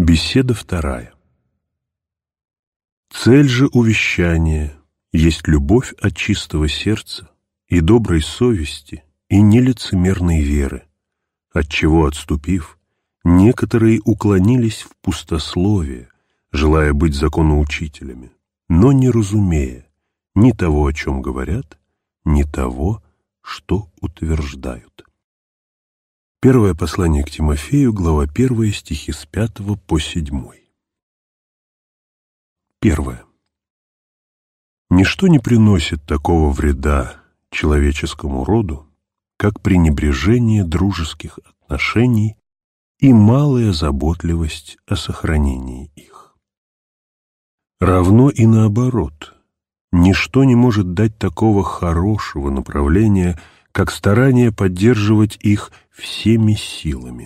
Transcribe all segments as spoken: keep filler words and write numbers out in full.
Беседа вторая. Цель же увещания есть любовь от чистого сердца и доброй совести и нелицемерной веры, отчего, отступив, некоторые уклонились в пустословие, желая быть законоучителями, но не разумея ни того, о чем говорят, ни того, что утверждают. Первое послание к Тимофею, глава первая, стихи с пятого по седьмой. Первое. Ничто не приносит такого вреда человеческому роду, как пренебрежение дружеских отношений и малая заботливость о сохранении их. Равно и наоборот, ничто не может дать такого хорошего направления, как старание поддерживать их всеми силами.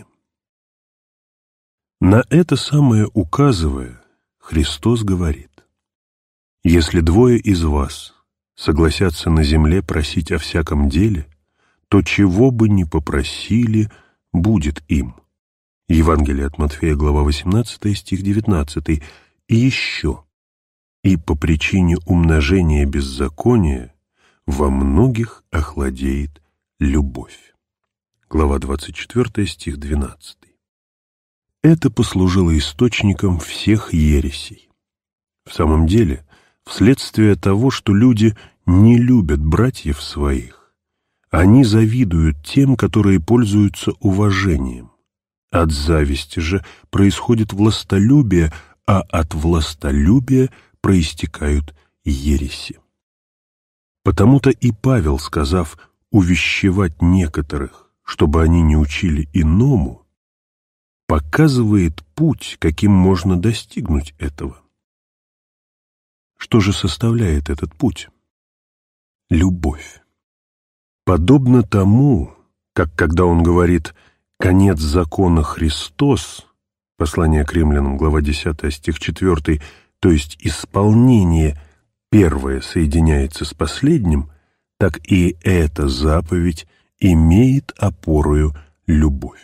На это самое указывая, Христос говорит: «Если двое из вас согласятся на земле просить о всяком деле, то чего бы ни попросили, будет им». Евангелие от Матфея, глава восемнадцатая, стих девятнадцатый. И еще: «И по причине умножения беззакония во многих охладеет любовь». Глава двадцать четвёртая, стих двенадцатый. Это послужило источником всех ересей. В самом деле, вследствие того, что люди не любят братьев своих, они завидуют тем, которые пользуются уважением. От зависти же происходит властолюбие, а от властолюбия проистекают ереси. Потому-то и Павел, сказав увещевать некоторых, чтобы они не учили иному, показывает путь, каким можно достигнуть этого. Что же составляет этот путь? Любовь. Подобно тому, как когда он говорит «конец закона Христос», послание к римлянам, глава десятая, стих четвёртый, то есть исполнение первое соединяется с последним, так и эта заповедь имеет опорою любовь.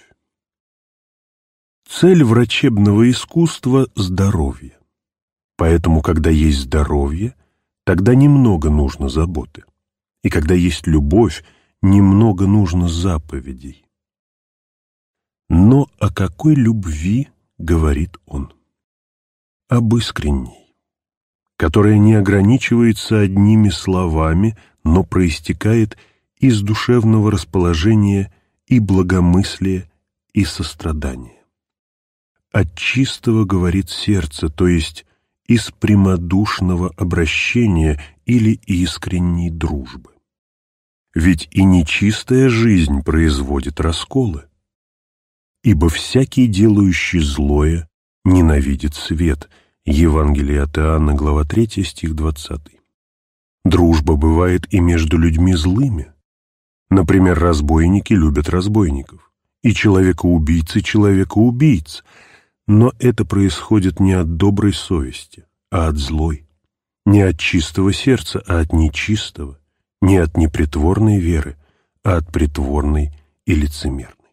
Цель врачебного искусства – здоровье. Поэтому, когда есть здоровье, тогда немного нужно заботы. И когда есть любовь, немного нужно заповедей. Но о какой любви говорит он? Об искренней, которая не ограничивается одними словами, но проистекает из душевного расположения и благомыслия, и сострадания. От чистого говорит сердце, то есть из прямодушного обращения или искренней дружбы. Ведь и нечистая жизнь производит расколы. Ибо всякий, делающий злое, ненавидит свет. Евангелие от Иоанна, глава третья, стих двадцатый. Дружба бывает и между людьми злыми. Например, разбойники любят разбойников, и человекоубийцы человекоубийц. Но это происходит не от доброй совести, а от злой, не от чистого сердца, а от нечистого, не от непритворной веры, а от притворной и лицемерной.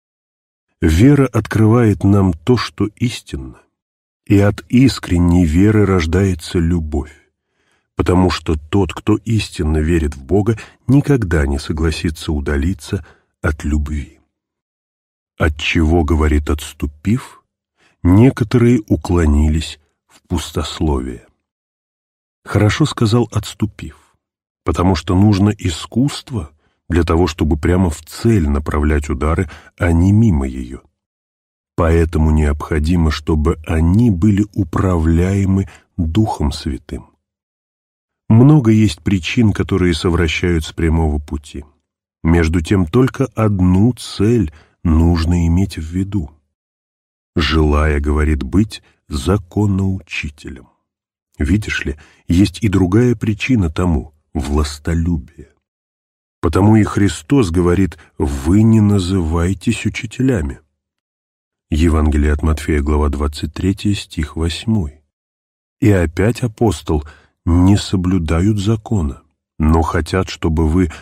Вера открывает нам то, что истинно, и от искренней веры рождается любовь, потому что тот, кто истинно верит в Бога, никогда не согласится удалиться от любви. Отчего, говорит, отступив, некоторые уклонились в пустословие. Хорошо сказал «отступив», потому что нужно искусство для того, чтобы прямо в цель направлять удары, а не мимо ее. Поэтому необходимо, чтобы они были управляемы Духом Святым. Много есть причин, которые совращают с прямого пути. Между тем, только одну цель нужно иметь в виду. Желая, говорит, быть законоучителем. Видишь ли, есть и другая причина тому – властолюбие. Потому и Христос говорит: «Вы не называйтесь учителями». Евангелие от Матфея, глава двадцать третья, стих восьмой. И опять апостол: «Не соблюдают закона, но хотят, чтобы вы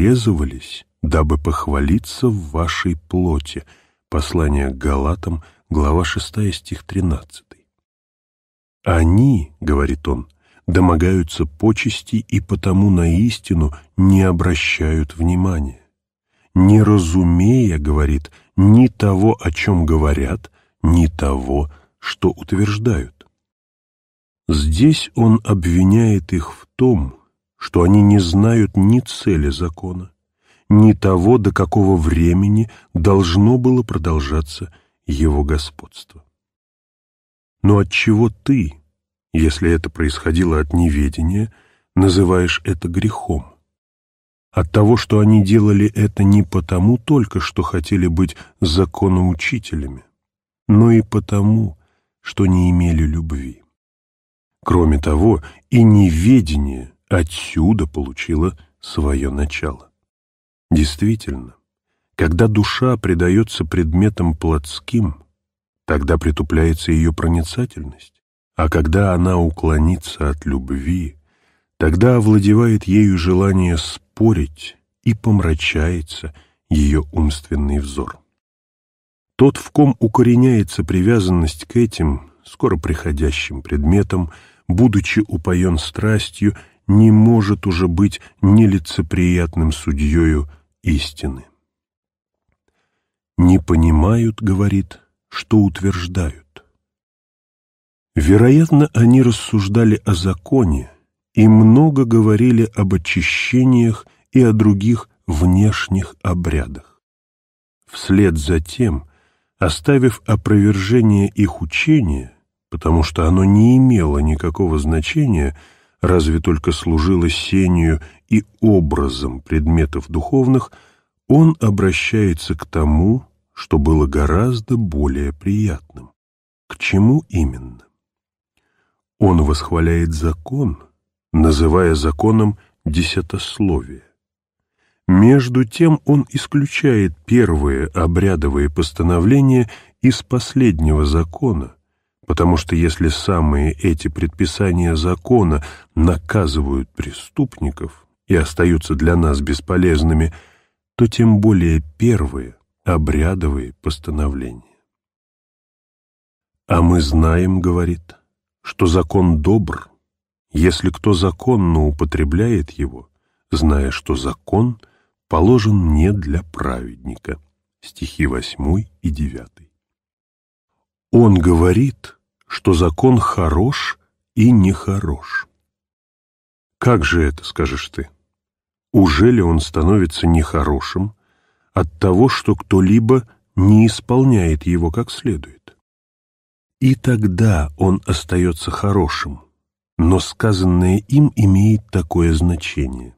обрезывались, дабы похвалиться в вашей плоти». Послание к Галатам, глава шестая, стих тринадцатый. «Они, — говорит он, — домогаются почести и потому на истину не обращают внимания, не разумея, — говорит, — ни того, о чем говорят, ни того, что утверждают». Здесь он обвиняет их в том, что они не знают ни цели закона, ни того, до какого времени должно было продолжаться его господство. Но отчего ты, если это происходило от неведения, называешь это грехом? От того, что они делали это не потому только, что хотели быть законоучителями, но и потому, что не имели любви. Кроме того, и неведение отсюда получило свое начало. Действительно, когда душа предается предметам плотским, тогда притупляется ее проницательность, а когда она уклонится от любви, тогда овладевает ею желание спорить и помрачается ее умственный взор. Тот, в ком укореняется привязанность к этим скоро приходящим предметам, будучи упоен страстью, не может уже быть нелицеприятным судьею истины. «Не понимают, — говорит, — что утверждают». Вероятно, они рассуждали о законе и много говорили об очищениях и о других внешних обрядах. Вслед за тем, оставив опровержение их учения, потому что оно не имело никакого значения, разве только служило сенью и образом предметов духовных, он обращается к тому, что было гораздо более приятным. К чему именно? Он восхваляет закон, называя законом десятословие. Между тем он исключает первые обрядовые постановления из последнего закона, потому что если самые эти предписания закона наказывают преступников и остаются для нас бесполезными, то тем более первые обрядовые постановления. «А мы знаем, — говорит, — что закон добр, если кто законно употребляет его, зная, что закон положен не для праведника». Стихи восьмой и девятый. Он говорит, что закон хорош и нехорош. Как же это, скажешь ты? Ужели он становится нехорошим от того, что кто-либо не исполняет его как следует? И тогда он остается хорошим, но сказанное им имеет такое значение: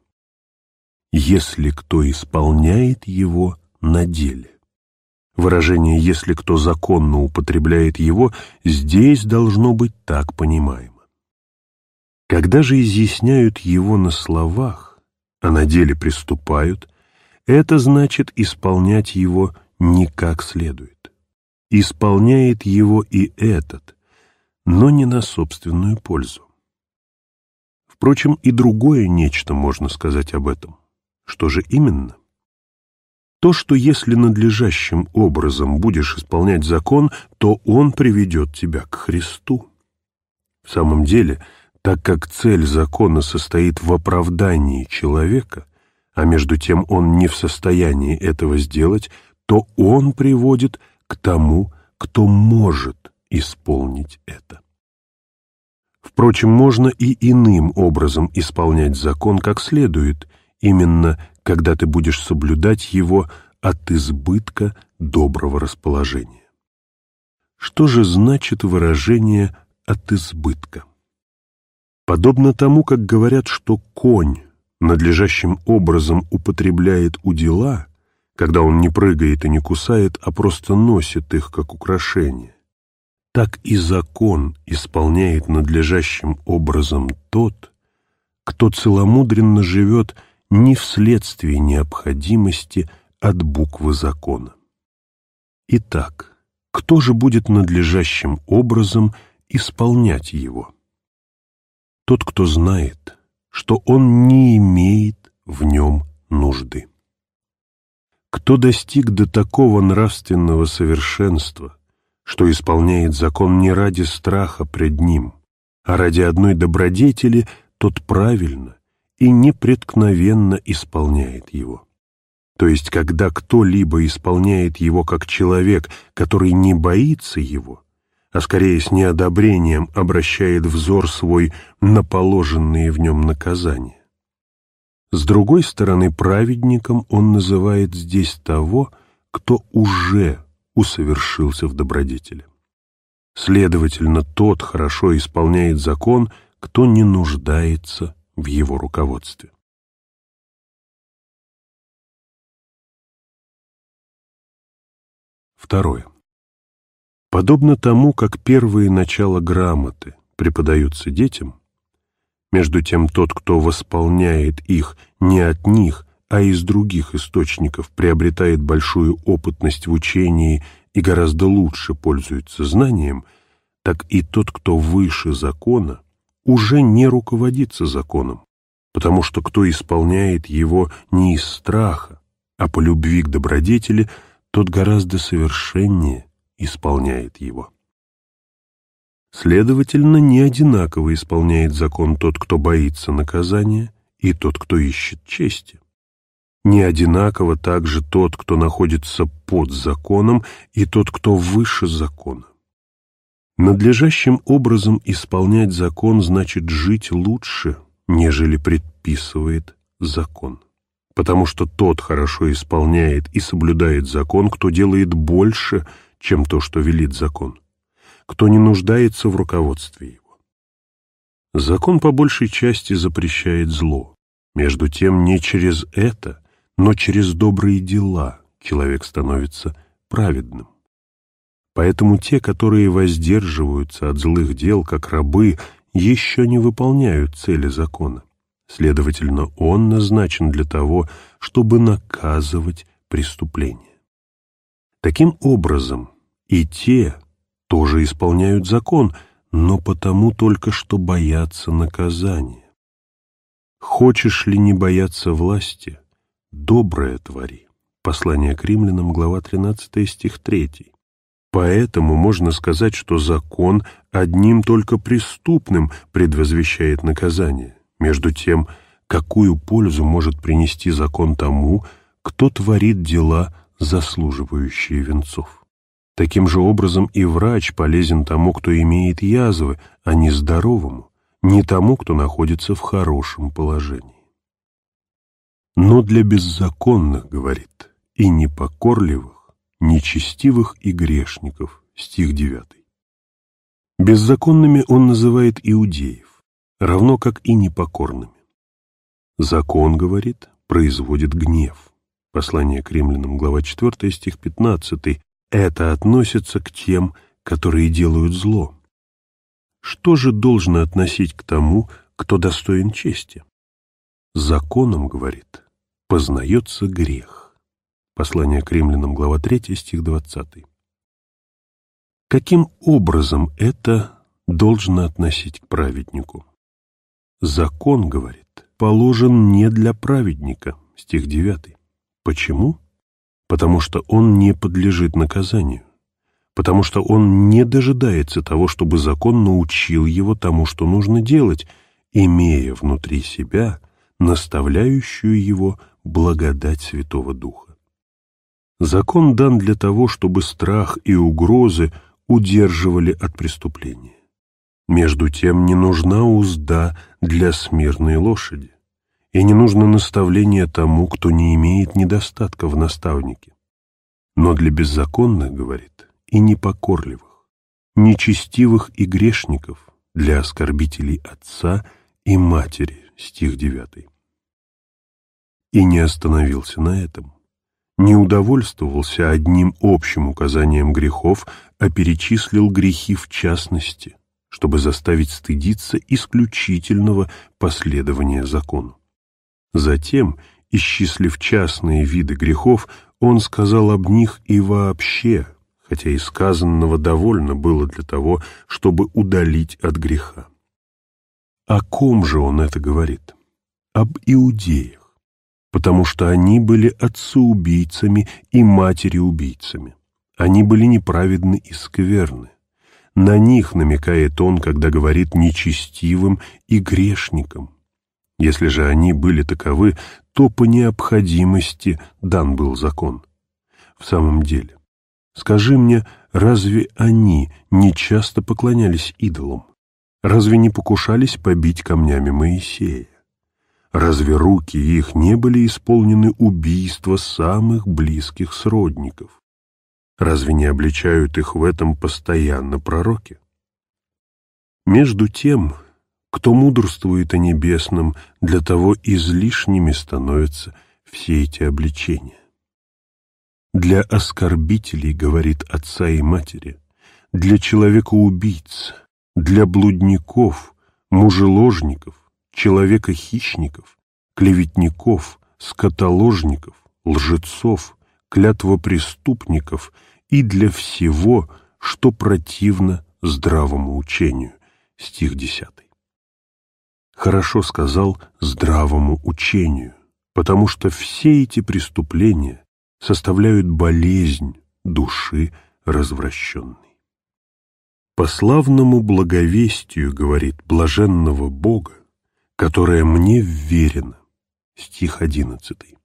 если кто исполняет его на деле. Выражение «если кто законно употребляет его» здесь должно быть так понимаемо. Когда же изъясняют его на словах, а на деле приступают, это значит исполнять его не как следует. Исполняет его и этот, но не на собственную пользу. Впрочем, и другое нечто можно сказать об этом. Что же именно? То, что если надлежащим образом будешь исполнять закон, то он приведет тебя к Христу. В самом деле, так как цель закона состоит в оправдании человека, а между тем он не в состоянии этого сделать, то он приводит к тому, кто может исполнить это. Впрочем, можно и иным образом исполнять закон как следует, именно когда ты будешь соблюдать его от избытка доброго расположения. Что же значит выражение «от избытка»? Подобно тому, как говорят, что конь надлежащим образом употребляет удила, когда он не прыгает и не кусает, а просто носит их как украшение, так и закон исполняет надлежащим образом тот, кто целомудренно живет не вследствие необходимости от буквы закона. Итак, кто же будет надлежащим образом исполнять его? Тот, кто знает, что он не имеет в нем нужды. Кто достиг до такого нравственного совершенства, что исполняет закон не ради страха пред ним, а ради одной добродетели, тот правильно и непреткновенно исполняет его. То есть, когда кто-либо исполняет его как человек, который не боится его, а скорее с неодобрением обращает взор свой на положенные в нем наказания. С другой стороны, праведником он называет здесь того, кто уже усовершился в добродетели. Следовательно, тот хорошо исполняет закон, кто не нуждается в его руководстве. Второе. Подобно тому, как первые начала грамоты преподаются детям, между тем тот, кто восполняет их не от них, а из других источников, приобретает большую опытность в учении и гораздо лучше пользуется знанием, так и тот, кто выше закона, уже не руководится законом, потому что кто исполняет его не из страха, а по любви к добродетели, тот гораздо совершеннее исполняет его. Следовательно, не одинаково исполняет закон тот, кто боится наказания, и тот, кто ищет чести. Не одинаково также тот, кто находится под законом, и тот, кто выше закона. Надлежащим образом исполнять закон значит жить лучше, нежели предписывает закон. Потому что тот хорошо исполняет и соблюдает закон, кто делает больше, чем то, что велит закон, кто не нуждается в руководстве его. Закон по большей части запрещает зло. Между тем, не через это, но через добрые дела человек становится праведным. Поэтому те, которые воздерживаются от злых дел, как рабы, еще не выполняют цели закона. Следовательно, он назначен для того, чтобы наказывать преступления. Таким образом, и те тоже исполняют закон, но потому только что боятся наказания. «Хочешь ли не бояться власти? Доброе твори». Послание к римлянам, глава тринадцатая, стих третий. Поэтому можно сказать, что закон одним только преступным предвозвещает наказание. Между тем, какую пользу может принести закон тому, кто творит дела, заслуживающие венцов? Таким же образом и врач полезен тому, кто имеет язвы, а не здоровому, не тому, кто находится в хорошем положении. Но для беззаконных, говорит, и непокорливых, нечестивых и грешников, стих девятый. Беззаконными он называет иудеев, равно как и непокорными. Закон, говорит, производит гнев. Послание к римлянам, глава четвёртая, стих пятнадцатый. Это относится к тем, которые делают зло. Что же должно относить к тому, кто достоин чести? Законом, говорит, познается грех. Послание к римлянам, глава третья, стих двадцатый. Каким образом это должно относить к праведнику? Закон, говорит, положен не для праведника, стих девятый. Почему? Потому что он не подлежит наказанию, потому что он не дожидается того, чтобы закон научил его тому, что нужно делать, имея внутри себя наставляющую его благодать Святого Духа. Закон дан для того, чтобы страх и угрозы удерживали от преступления. Между тем не нужна узда для смирной лошади, и не нужно наставление тому, кто не имеет недостатка в наставнике. Но для беззаконных, говорит, и непокорливых, нечестивых и грешников, для оскорбителей отца и матери, стих девятый. И не остановился на этом, не удовольствовался одним общим указанием грехов, а перечислил грехи в частности, чтобы заставить стыдиться исключительного последования закону. Затем, исчислив частные виды грехов, он сказал об них и вообще, хотя и сказанного довольно было для того, чтобы удалить от греха. О ком же он это говорит? Об иудеях, потому что они были отцеубийцами и матери-убийцами. Они были неправедны и скверны. На них намекает он, когда говорит нечестивым и грешникам. Если же они были таковы, то по необходимости дан был закон. В самом деле, скажи мне, разве они не часто поклонялись идолам? Разве не покушались побить камнями Моисея? Разве руки их не были исполнены убийства самых близких сродников? Разве не обличают их в этом постоянно пророки? Между тем, кто мудрствует о небесном, для того излишними становятся все эти обличения. Для оскорбителей, говорит отца и матери, для человека-убийц, для блудников, мужеложников, человека-хищников, клеветников, скотоложников, лжецов, клятвопреступников и для всего, что противно здравому учению. Стих десятый. Хорошо сказал «здравому учению», потому что все эти преступления составляют болезнь души развращенной. По славному благовестию, говорит, блаженного Бога, которое мне вверено. Стих одиннадцатый.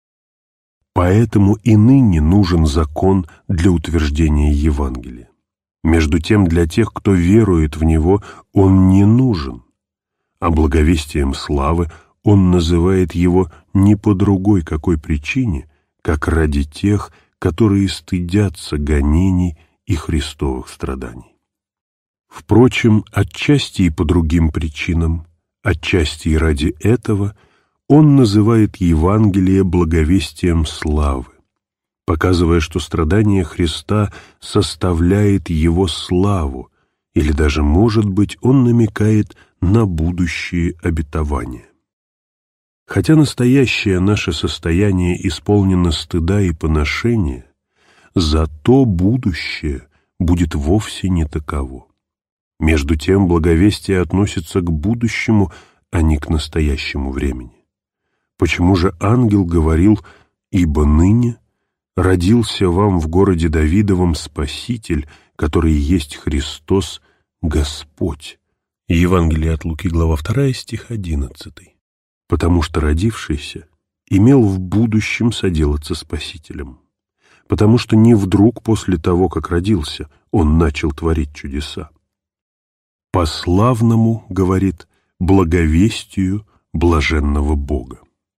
Поэтому и ныне нужен закон для утверждения Евангелия. Между тем, для тех, кто верует в него, он не нужен, а благовестием славы он называет его не по другой какой причине, как ради тех, которые стыдятся гонений и христовых страданий. Впрочем, отчасти и по другим причинам, отчасти и ради этого он называет Евангелие благовестием славы, показывая, что страдание Христа составляет его славу, или даже, может быть, он намекает на будущие обетования. Хотя настоящее наше состояние исполнено стыда и поношения, зато будущее будет вовсе не таково. Между тем, благовестие относится к будущему, а не к настоящему времени. Почему же ангел говорил: «Ибо ныне родился вам в городе Давидовом Спаситель, который есть Христос, Господь»? Евангелие от Луки, глава вторая, стих одиннадцатый. Потому что родившийся имел в будущем соделаться Спасителем. Потому что не вдруг после того, как родился, он начал творить чудеса. По славному, говорит, благовестию блаженного Бога.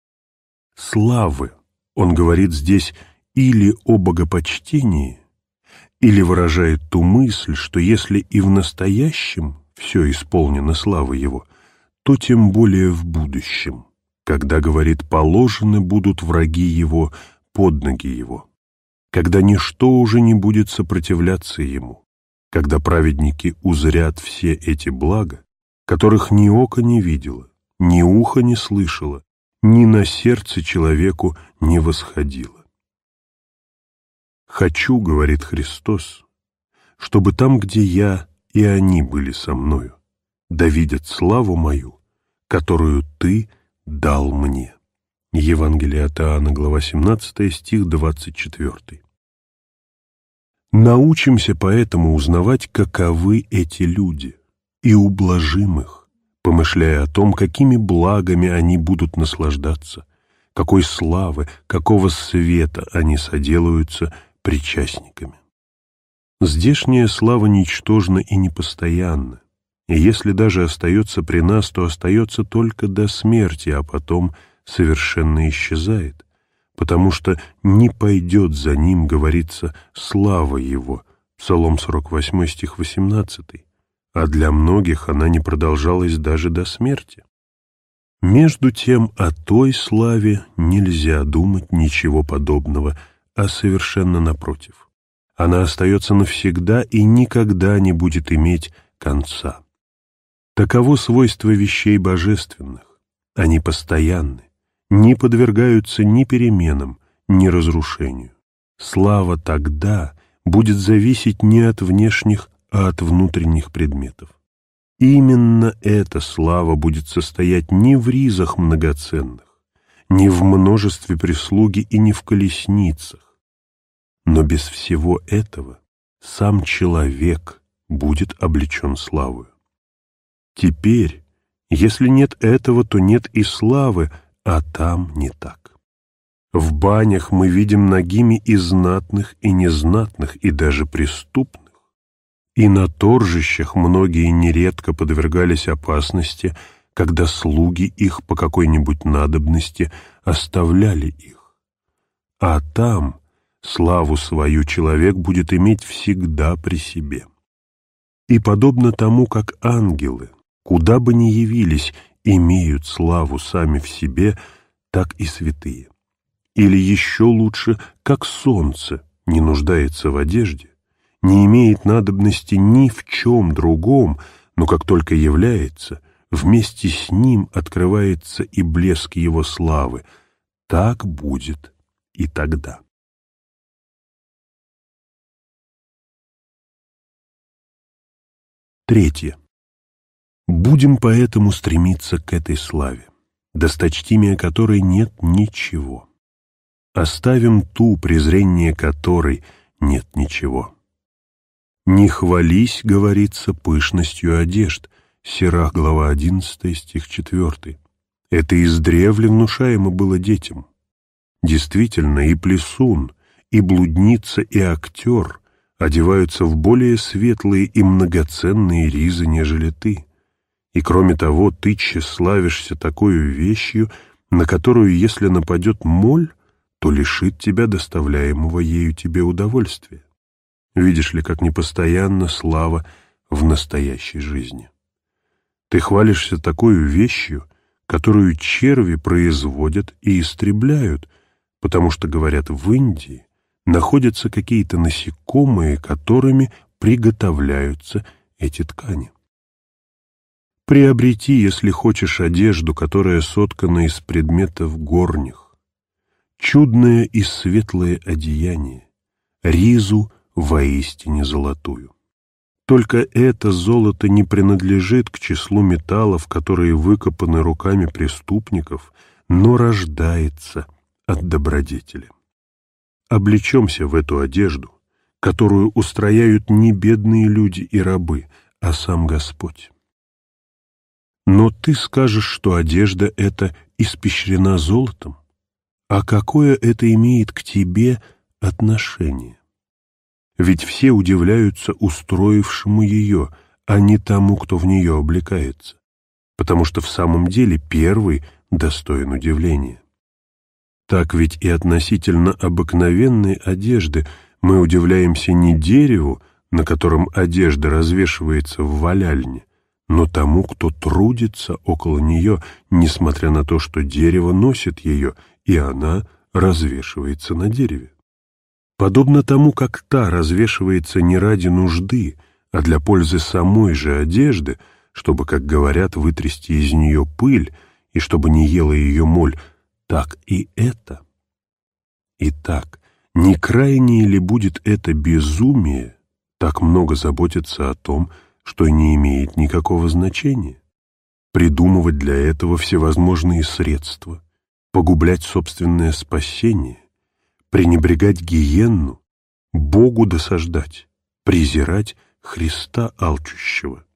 Славы, он говорит здесь, или о богопочтении, или выражает ту мысль, что если и в настоящем все исполнено славой его, то тем более в будущем, когда, говорит, положены будут враги его под ноги его, когда ничто уже не будет сопротивляться ему, когда праведники узрят все эти блага, которых ни око не видело, ни ухо не слышало, ни на сердце человеку не восходило. «Хочу, — говорит Христос, — чтобы там, где я, и они были со мною, да видят славу мою, которую Ты дал мне». Евангелие от Иоанна, глава семнадцатая, стих двадцать четвёртый. Научимся поэтому узнавать, каковы эти люди, и ублажим их, помышляя о том, какими благами они будут наслаждаться, какой славы, какого света они соделаются причастниками. Здешняя слава ничтожна и непостоянна, и если даже остается при нас, то остается только до смерти, а потом совершенно исчезает, потому что не пойдет за ним, говорится, слава его, Псалом сорок восьмой, стих восемнадцатый, а для многих она не продолжалась даже до смерти. Между тем о той славе нельзя думать ничего подобного, а совершенно напротив. Она остается навсегда и никогда не будет иметь конца. Таково свойство вещей божественных. Они постоянны, не подвергаются ни переменам, ни разрушению. Слава тогда будет зависеть не от внешних, а от внутренних предметов. Именно эта слава будет состоять не в ризах многоценных, не в множестве прислуги и не в колесницах, Но без всего этого сам человек будет облечен славою. Теперь, если нет этого, то нет и славы, а там не так. В банях мы видим нагими и знатных, и незнатных, и даже преступных. И на торжищах многие нередко подвергались опасности, когда слуги их по какой-нибудь надобности оставляли их. А там славу свою человек будет иметь всегда при себе. И подобно тому, как ангелы, куда бы ни явились, имеют славу сами в себе, так и святые. Или еще лучше, как солнце не нуждается в одежде, не имеет надобности ни в чем другом, но как только является, вместе с ним открывается и блеск его славы. Так будет и тогда. Третье. Будем поэтому стремиться к этой славе, досточтимия которой нет ничего. Оставим ту, презрение которой нет ничего. «Не хвались, — говорится, — пышностью одежд». Сирах, глава одиннадцатая, стих четвёртый. Это издревле внушаемо было детям. Действительно, и плесун, и блудница, и актер одеваются в более светлые и многоценные ризы, нежели ты. И кроме того, ты тщеславишься такою вещью, на которую, если нападет моль, то лишит тебя доставляемого ею тебе удовольствия. Видишь ли, как непостоянна слава в настоящей жизни. Ты хвалишься такою вещью, которую черви производят и истребляют, потому что, говорят, в Индии находятся какие-то насекомые, которыми приготовляются эти ткани. Приобрети, если хочешь, одежду, которая соткана из предметов горних, чудное и светлое одеяние, ризу воистине золотую. Только это золото не принадлежит к числу металлов, которые выкопаны руками преступников, но рождается от добродетели. Облечемся в эту одежду, которую устрояют не бедные люди и рабы, а сам Господь. Но ты скажешь, что одежда эта испещрена золотом, а какое это имеет к тебе отношение? Ведь все удивляются устроившему ее, а не тому, кто в нее облекается, потому что в самом деле первый достоин удивления. Так ведь и относительно обыкновенной одежды мы удивляемся не дереву, на котором одежда развешивается в валяльне, но тому, кто трудится около нее, несмотря на то, что дерево носит ее, и она развешивается на дереве. Подобно тому, как та развешивается не ради нужды, а для пользы самой же одежды, чтобы, как говорят, вытрясти из нее пыль, и чтобы не ела ее моль, так и это. Итак, не крайнее ли будет это безумие так много заботиться о том, что не имеет никакого значения, придумывать для этого всевозможные средства, погублять собственное спасение, пренебрегать гиенну, Богу досаждать, презирать Христа алчущего.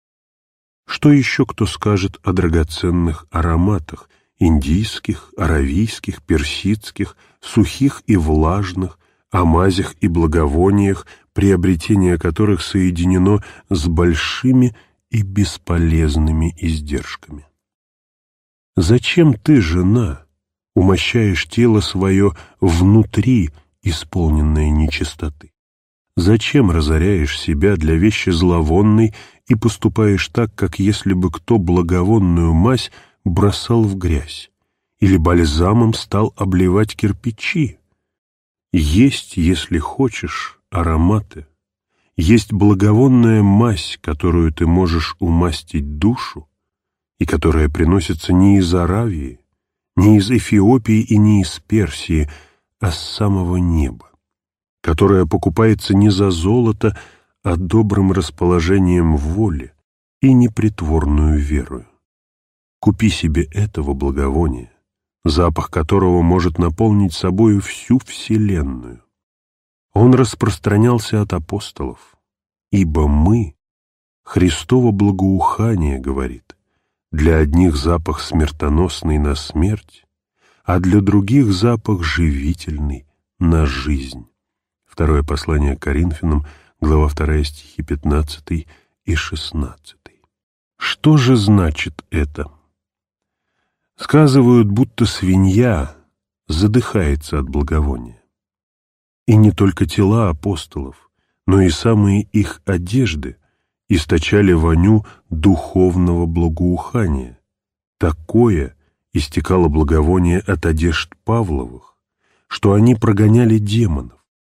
Что еще кто скажет о драгоценных ароматах, индийских, аравийских, персидских, сухих и влажных, о мазях и благовониях, приобретение которых соединено с большими и бесполезными издержками? Зачем ты, жена, умощаешь тело свое внутри, исполненное нечистоты? Зачем разоряешь себя для вещи зловонной и поступаешь так, как если бы кто благовонную мазь бросал в грязь или бальзамом стал обливать кирпичи? Есть, если хочешь, ароматы, есть благовонная мазь, которую ты можешь умастить душу, и которая приносится не из Аравии, не из Эфиопии и не из Персии, а с самого неба, которая покупается не за золото, а добрым расположением воли и непритворную верою. Купи себе этого благовония, запах которого может наполнить собою всю вселенную. Он распространялся от апостолов, ибо мы, Христово благоухание, говорит, для одних запах смертоносный на смерть, а для других запах живительный на жизнь. Второе послание к Коринфянам, глава вторая, стихи пятнадцатый и шестнадцатый. Что же значит это? Сказывают, будто свинья задыхается от благовония. И не только тела апостолов, но и самые их одежды источали воню духовного благоухания. Такое истекало благовоние от одежд Павловых, что они прогоняли демонов.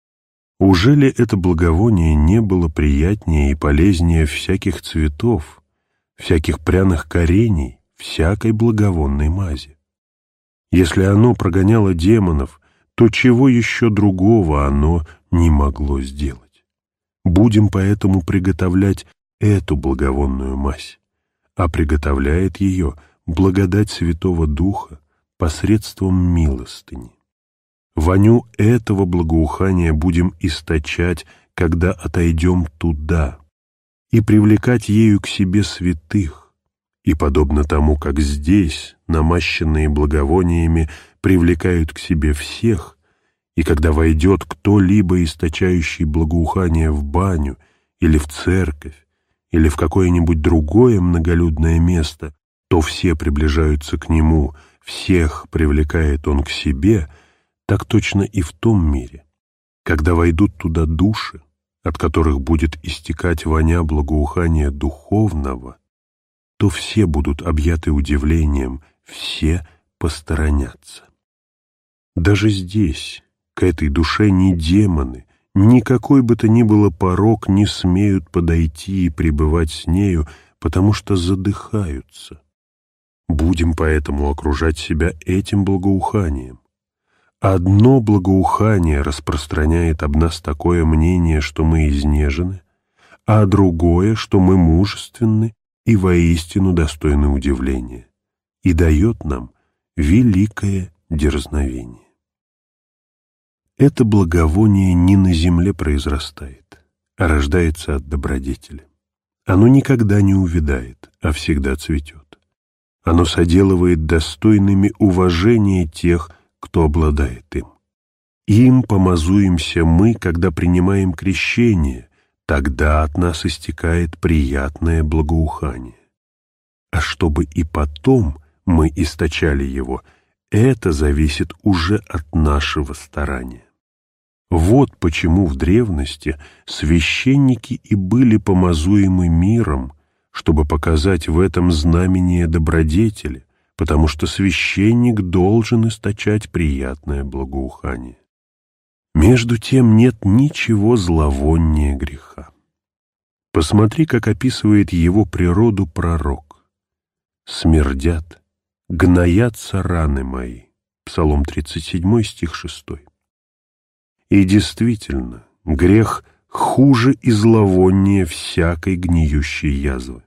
Ужели это благовоние не было приятнее и полезнее всяких цветов, всяких пряных корений, всякой благовонной мази? Если оно прогоняло демонов, то чего еще другого оно не могло сделать? Будем поэтому приготовлять эту благовонную мазь, а приготовляет ее благодать Святого Духа посредством милостыни. Воню этого благоухания будем источать, когда отойдем туда, и привлекать ею к себе святых, и, подобно тому, как здесь, намащенные благовониями, привлекают к себе всех, и когда войдет кто-либо, источающий благоухание, в баню или в церковь, или в какое-нибудь другое многолюдное место, то все приближаются к нему, всех привлекает он к себе, так точно и в том мире. Когда войдут туда души, от которых будет истекать воня благоухания духовного, то все будут объяты удивлением, все посторонятся. Даже здесь, к этой душе, ни демоны, ни какой бы то ни было порок не смеют подойти и пребывать с нею, потому что задыхаются. Будем поэтому окружать себя этим благоуханием. Одно благоухание распространяет об нас такое мнение, что мы изнежены, а другое, что мы мужественны и воистину достойны удивления, и дает нам великое дерзновение. Это благовоние не на земле произрастает, а рождается от добродетели. Оно никогда не увядает, а всегда цветет. Оно соделывает достойными уважения тех, кто обладает им. Им помазуемся мы, когда принимаем крещение, тогда от нас истекает приятное благоухание. А чтобы и потом мы источали его, это зависит уже от нашего старания. Вот почему в древности священники и были помазуемы миром, чтобы показать в этом знамение добродетели, потому что священник должен источать приятное благоухание. Между тем нет ничего зловоннее греха. Посмотри, как описывает его природу пророк. «Смердят, гноятся раны мои». Псалом тридцать семь, стих шесть. И действительно, грех хуже и зловоннее всякой гниющей язвы.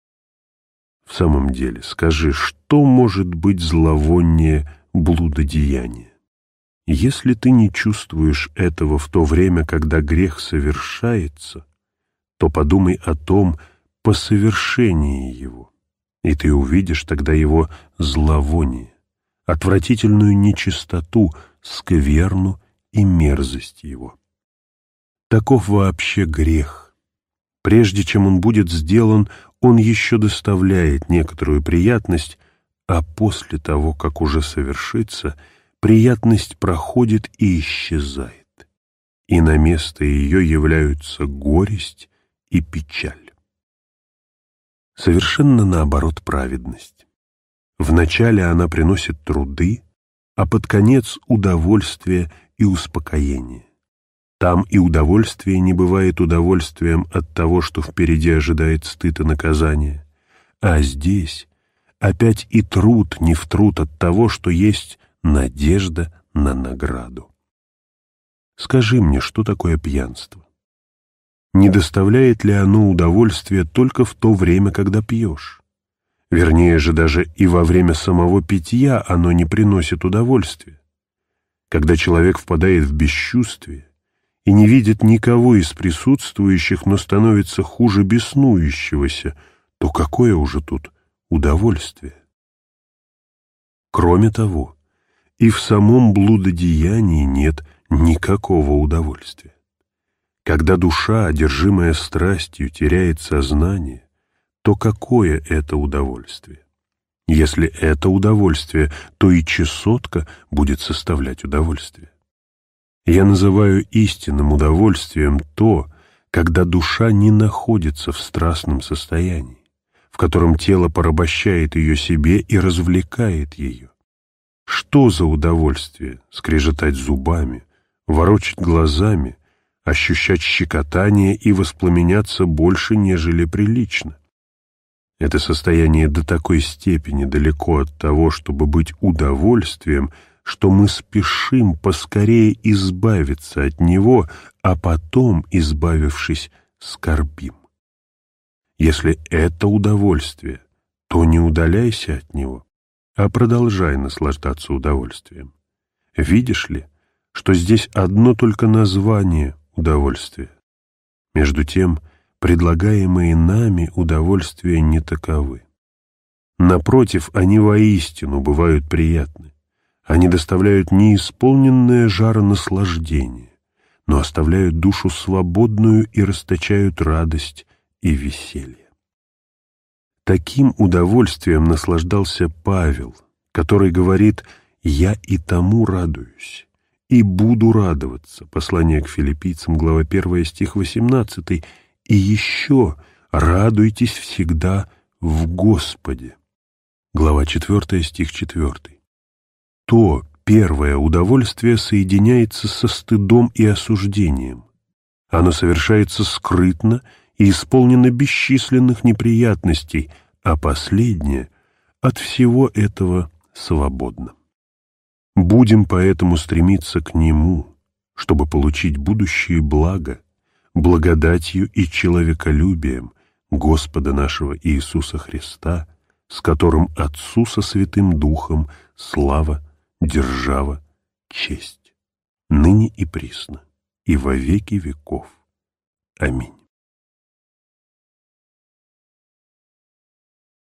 В самом деле, скажи, что может быть зловоннее блудодеяния? Если ты не чувствуешь этого в то время, когда грех совершается, то подумай о том по совершении его, и ты увидишь тогда его зловоние, отвратительную нечистоту, скверну и мерзость его. Таков вообще грех. Прежде чем он будет сделан, он еще доставляет некоторую приятность, а после того, как уже совершится, приятность проходит и исчезает, и на место ее являются горесть и печаль. Совершенно наоборот праведность. Вначале она приносит труды, а под конец удовольствие и успокоение. Там и удовольствие не бывает удовольствием от того, что впереди ожидает стыд и наказание, а здесь опять и труд не в труд от того, что есть надежда на награду. Скажи мне, что такое пьянство? Не доставляет ли оно удовольствия только в то время, когда пьешь? Вернее же, даже и во время самого питья оно не приносит удовольствия. Когда человек впадает в бесчувствие, и не видит никого из присутствующих, но становится хуже беснующегося, то какое уже тут удовольствие? Кроме того, и в самом блудодеянии нет никакого удовольствия. Когда душа, одержимая страстью, теряет сознание, то какое это удовольствие? Если это удовольствие, то и чесотка будет составлять удовольствие. Я называю истинным удовольствием то, когда душа не находится в страстном состоянии, в котором тело порабощает ее себе и развлекает ее. Что за удовольствие скрежетать зубами, ворочать глазами, ощущать щекотание и воспламеняться больше, нежели прилично? Это состояние до такой степени далеко от того, чтобы быть удовольствием, что мы спешим поскорее избавиться от него, а потом, избавившись, скорбим. Если это удовольствие, то не удаляйся от него, а продолжай наслаждаться удовольствием. Видишь ли, что здесь одно только название удовольствия? Между тем, предлагаемые нами удовольствия не таковы. Напротив, они воистину бывают приятны. Они доставляют неисполненное жара наслаждение, но оставляют душу свободную и расточают радость и веселье. Таким удовольствием наслаждался Павел, который говорит: «Я и тому радуюсь, и буду радоваться». Послание к Филиппийцам, глава первая, стих восемнадцатый. «И еще радуйтесь всегда в Господе». Глава четвёртая, стих четвёртый. То первое удовольствие соединяется со стыдом и осуждением. Оно совершается скрытно и исполнено бесчисленных неприятностей, а последнее от всего этого свободно. Будем поэтому стремиться к Нему, чтобы получить будущие блага, благодатью и человеколюбием Господа нашего Иисуса Христа, с которым Отцу со Святым Духом слава, держава, честь, ныне и присно, и во веки веков. Аминь.